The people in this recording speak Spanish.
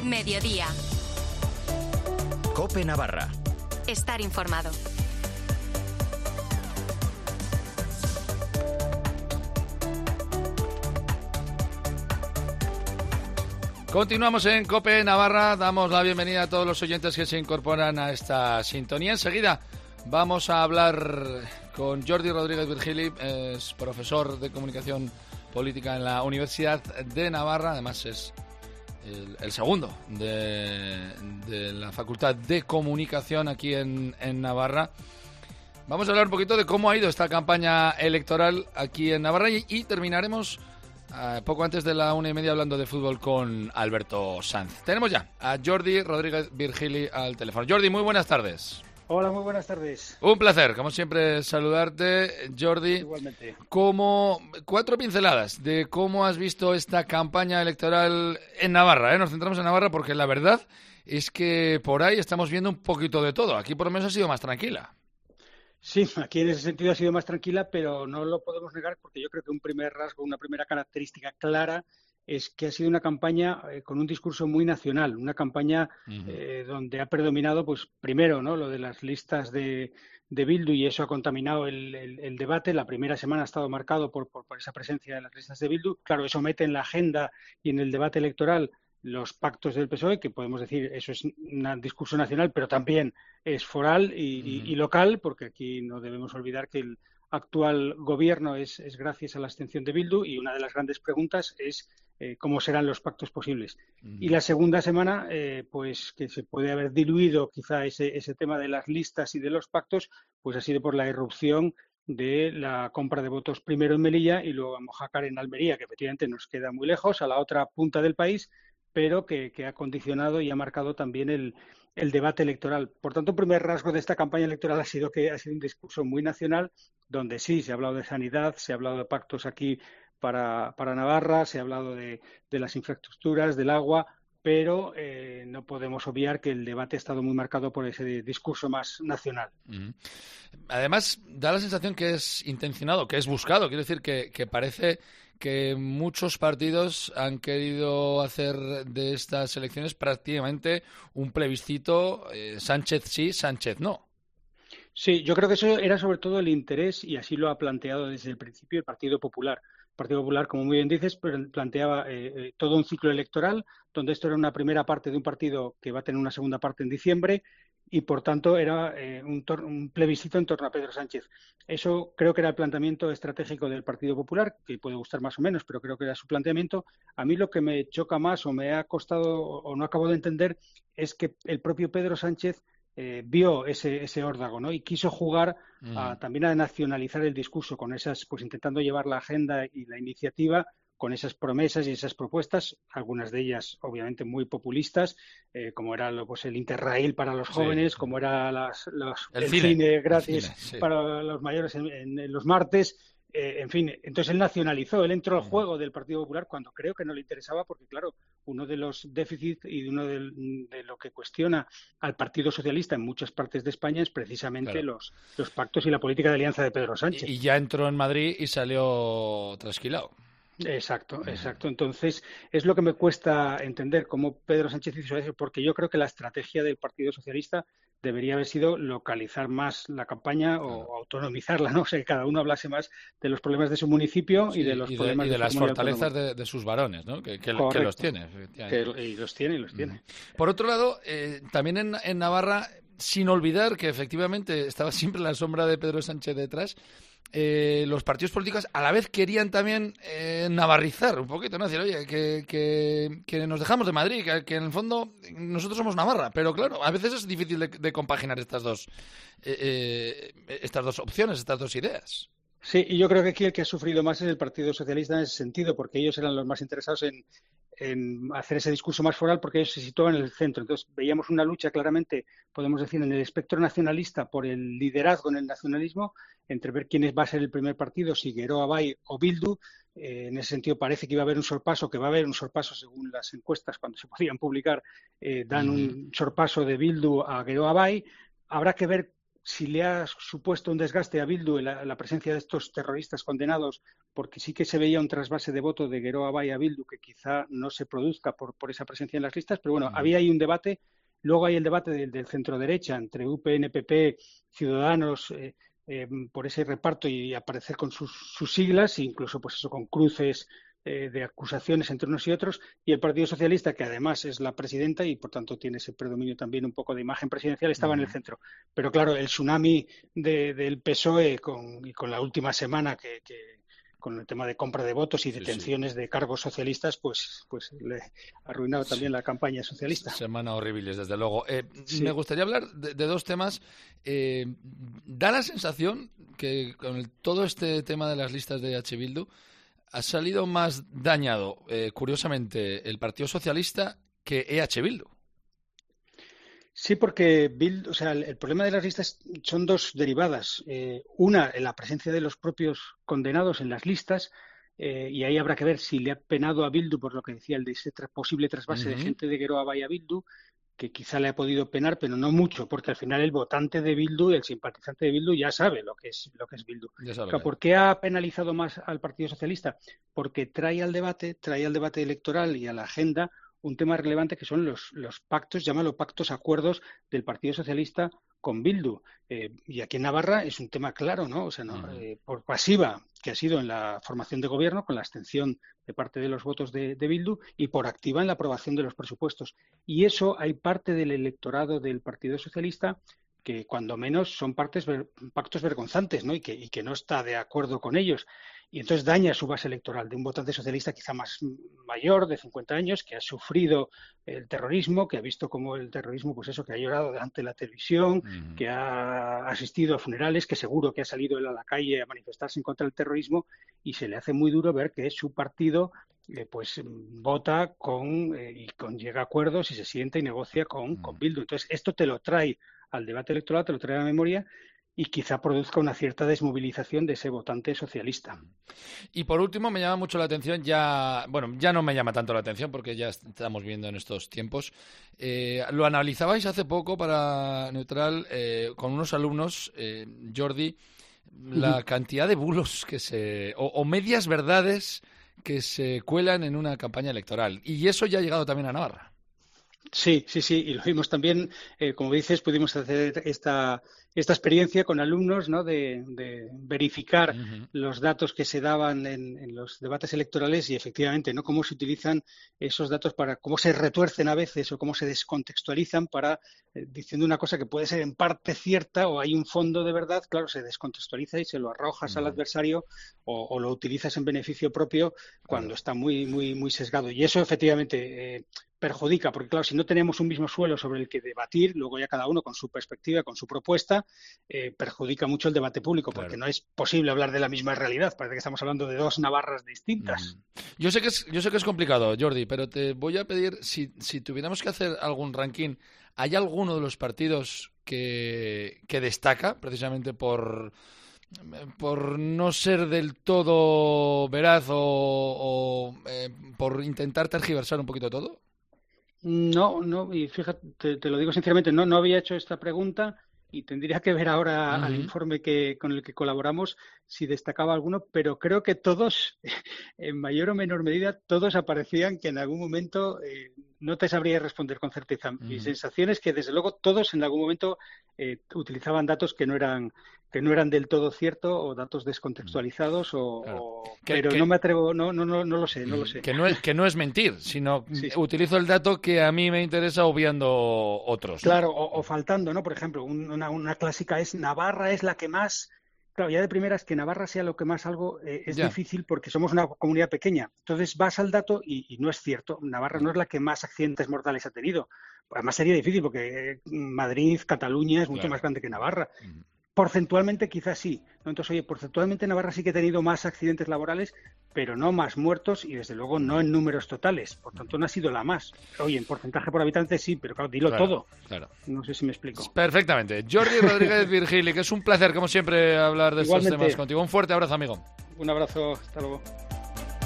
Mediodía. COPE Navarra. Estar informado. Continuamos en COPE Navarra. Damos la bienvenida a todos los oyentes que se incorporan a esta sintonía. Enseguida vamos a hablar con Jordi Rodríguez Virgili, es profesor de comunicación política en la Universidad de Navarra. Además es el segundo de la Facultad de Comunicación aquí en Navarra. Vamos a hablar un poquito de cómo ha ido esta campaña electoral aquí en Navarra y terminaremos poco antes de la 1:30 hablando de fútbol con Alberto Sanz. Tenemos ya a Jordi Rodríguez Virgili al teléfono. Jordi, muy buenas tardes. Hola, muy buenas tardes. Un placer, como siempre, saludarte, Jordi. Igualmente. Como 4 pinceladas de cómo has visto esta campaña electoral en Navarra, ¿eh? Nos centramos en Navarra porque la verdad es que por ahí estamos viendo un poquito de todo. Aquí por lo menos ha sido más tranquila. Sí, aquí en ese sentido ha sido más tranquila, pero no lo podemos negar porque yo creo que un primer rasgo, una primera característica clara es que ha sido una campaña con un discurso muy nacional, una campaña donde ha predominado, pues primero, ¿no?, lo de las listas de Bildu, y eso ha contaminado el debate. La primera semana ha estado marcado por esa presencia de las listas de Bildu. Claro, eso mete en la agenda y en el debate electoral los pactos del PSOE, que podemos decir eso es un discurso nacional, pero también es foral y local, porque aquí no debemos olvidar que el actual gobierno es gracias a la abstención de Bildu, y una de las grandes preguntas es cómo serán los pactos posibles. Y la segunda semana, pues que se puede haber diluido quizá ese tema de las listas y de los pactos, pues ha sido por la irrupción de la compra de votos primero en Melilla y luego en Mojácar, en Almería, que efectivamente nos queda muy lejos, a la otra punta del país, pero que ha condicionado y ha marcado también el debate electoral. Por tanto, un primer rasgo de esta campaña electoral ha sido que ha sido un discurso muy nacional, donde sí se ha hablado de sanidad, se ha hablado de pactos aquí para Navarra, se ha hablado de las infraestructuras, del agua, pero no podemos obviar que el debate ha estado muy marcado por ese discurso más nacional. Además, da la sensación que es intencionado, que es buscado. Quiero decir que parece que muchos partidos han querido hacer de estas elecciones prácticamente un plebiscito Sánchez sí, Sánchez no. Sí, yo creo que eso era sobre todo el interés, y así lo ha planteado desde el principio el Partido Popular. El Partido Popular, como muy bien dices, planteaba todo un ciclo electoral, donde esto era una primera parte de un partido que va a tener una segunda parte en diciembre, y por tanto era un plebiscito en torno a Pedro Sánchez. Eso creo que era el planteamiento estratégico del Partido Popular, que puede gustar más o menos, pero creo que era su planteamiento. A mí lo que me choca más o me ha costado o no acabo de entender es que el propio Pedro Sánchez vio ese órdago, ¿no? Y quiso jugar también a nacionalizar el discurso con esas, pues intentando llevar la agenda y la iniciativa con esas promesas y esas propuestas, algunas de ellas obviamente muy populistas, como era pues el Interrail para los jóvenes, sí, como era el cine gratis, sí, para los mayores en los martes. En fin, entonces él nacionalizó, él entró al juego del Partido Popular cuando creo que no le interesaba, porque claro, uno de los déficits y uno de lo que cuestiona al Partido Socialista en muchas partes de España es precisamente los pactos y la política de alianza de Pedro Sánchez. Y ya entró en Madrid y salió trasquilado. Exacto. Entonces, es lo que me cuesta entender cómo Pedro Sánchez hizo eso, porque yo creo que la estrategia del Partido Socialista debería haber sido localizar más la campaña o autonomizarla, ¿no? O sea, que cada uno hablase más de los problemas de su municipio y de los problemas de las fortalezas de sus varones, ¿no? Que los tiene. Y los tiene. Por otro lado, también en Navarra, sin olvidar que efectivamente estaba siempre la sombra de Pedro Sánchez detrás, los partidos políticos a la vez querían también navarrizar un poquito, ¿no? Decir, oye, que nos dejamos de Madrid, que en el fondo nosotros somos Navarra, pero claro, a veces es difícil de compaginar estas dos opciones, estas dos ideas. Sí, y yo creo que aquí el que ha sufrido más es el Partido Socialista en ese sentido, porque ellos eran los más interesados en hacer ese discurso más foral, porque ellos se situaban en el centro. Entonces veíamos una lucha claramente, podemos decir, en el espectro nacionalista por el liderazgo en el nacionalismo, entre ver quién va a ser el primer partido, si Geroa Bai o Bildu. En ese sentido parece que iba a haber un sorpaso, según las encuestas cuando se podían publicar, dan un sorpaso de Bildu a Geroa Bai. Habrá que ver si le ha supuesto un desgaste a Bildu la presencia de estos terroristas condenados, porque sí que se veía un trasvase de voto de Geroa Bai a Bildu que quizá no se produzca por esa presencia en las listas, pero bueno, había ahí un debate. Luego hay el debate del centro-derecha entre UPN, PP, Ciudadanos, por ese reparto y aparecer con sus siglas, incluso pues eso con cruces de acusaciones entre unos y otros, y el Partido Socialista, que además es la presidenta y por tanto tiene ese predominio también un poco de imagen presidencial, estaba en el centro. Pero claro, el tsunami del PSOE con la última semana que con el tema de compra de votos y detenciones de cargos socialistas, pues le ha arruinado también la campaña socialista. Semana horribles, desde luego. Me gustaría hablar de dos temas. Da la sensación que con todo este tema de las listas de H. Bildu ha salido más dañado, curiosamente, el Partido Socialista que EH Bildu. Sí, porque Bildu, o sea, el problema de las listas son dos derivadas. Una, en la presencia de los propios condenados en las listas, y ahí habrá que ver si le ha penado a Bildu por lo que decía el de ese posible trasvase de gente de Geroa Bai a Bildu, que quizá le ha podido penar, pero no mucho, porque al final el votante de Bildu, el simpatizante de Bildu, ya sabe lo que es Bildu. ¿Por qué ha penalizado más al Partido Socialista? Porque trae al debate electoral y a la agenda un tema relevante que son los pactos, llámalo pactos, acuerdos del Partido Socialista con Bildu. Y aquí en Navarra es un tema claro, ¿no? O sea, por pasiva, que ha sido en la formación de gobierno, con la abstención de parte de los votos de Bildu, y por activa en la aprobación de los presupuestos. Y eso hay parte del electorado del Partido Socialista que cuando menos son pactos vergonzantes, ¿no? Y que no está de acuerdo con ellos. Y entonces daña su base electoral de un votante socialista quizá más mayor, de 50 años, que ha sufrido el terrorismo, que ha visto como el terrorismo, pues eso, que ha llorado delante de la televisión, que ha asistido a funerales, que seguro que ha salido él a la calle a manifestarse en contra del terrorismo, y se le hace muy duro ver que su partido pues vota llega a acuerdos y se sienta y negocia con Bildu. Entonces esto te lo trae al debate electoral, te lo trae a la memoria, y quizá produzca una cierta desmovilización de ese votante socialista. Y por último, me llama mucho la atención, ya no me llama tanto la atención porque ya estamos viendo en estos tiempos. Lo analizabais hace poco para Neutral con unos alumnos, Jordi, la cantidad de bulos o medias verdades que se cuelan en una campaña electoral. Y eso ya ha llegado también a Navarra. Sí, y lo vimos también, como dices, pudimos hacer esta experiencia con alumnos, ¿no? de verificar los datos que se daban en los debates electorales y efectivamente, ¿no? Cómo se utilizan esos datos cómo se retuercen a veces o cómo se descontextualizan para, diciendo una cosa que puede ser en parte cierta o hay un fondo de verdad, claro, se descontextualiza y se lo arrojas al adversario o lo utilizas en beneficio propio cuando está muy, muy, muy sesgado. Y eso efectivamente perjudica, porque claro, si no tenemos un mismo suelo sobre el que debatir, luego ya cada uno con su perspectiva, con su propuesta, perjudica mucho el debate público, porque no es posible hablar de la misma realidad, parece que estamos hablando de dos Navarras distintas. Yo sé que es complicado, Jordi, pero te voy a pedir, si tuviéramos que hacer algún ranking, ¿hay alguno de los partidos que destaca precisamente por no ser del todo veraz o por intentar tergiversar un poquito todo? No, y fíjate, te lo digo sinceramente, no había hecho esta pregunta y tendría que ver ahora al informe con el que colaboramos si destacaba alguno, pero creo que todos, en mayor o menor medida, todos aparecían que en algún momento no te sabría responder con certeza. Mi sensación es que, desde luego, todos en algún momento utilizaban datos que no eran del todo cierto o datos descontextualizados pero no me atrevo, no lo sé. Que no es mentir, sino utilizo el dato que a mí me interesa obviando otros. Claro, o faltando, ¿no? Por ejemplo, una clásica es Navarra es la que más. Claro, ya de primeras que Navarra sea lo que más algo es difícil porque somos una comunidad pequeña. Entonces vas al dato y no es cierto. Navarra no es la que más accidentes mortales ha tenido. Además sería difícil porque Madrid, Cataluña es mucho más grande que Navarra. Porcentualmente quizás sí, ¿no? Entonces, oye, porcentualmente Navarra sí que ha tenido más accidentes laborales, pero no más muertos y desde luego no en números totales. Por tanto, no ha sido la más. Oye, en porcentaje por habitante sí, pero claro, dilo todo. Claro. No sé si me explico. Perfectamente. Jordi Rodríguez Virgili, que es un placer, como siempre, hablar de estos temas contigo. Un fuerte abrazo, amigo. Un abrazo, hasta luego.